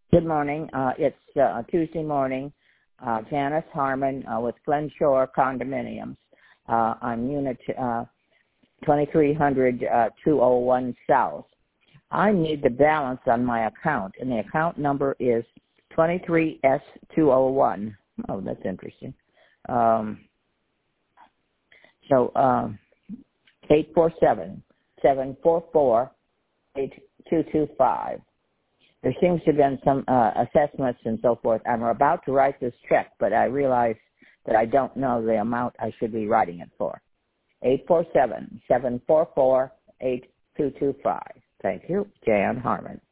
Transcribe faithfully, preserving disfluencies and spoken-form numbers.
Good morning. Uh, it's uh, Tuesday morning. Uh, Janice Harmon uh, with Glenshore Condominiums. Uh, on unit uh, twenty-three hundred, uh, two oh one South. I need the balance on my account, and the account number is twenty-three S two oh one. Oh, that's interesting. Um, so um, eight four seven, seven four four, eight two two five. There seems to have been some uh, assessments and so forth. I'm about to write this check, but I realize that I don't know the amount I should be writing it for. eight four seven, seven four four, eight two two five. Thank you, Jan Harmon.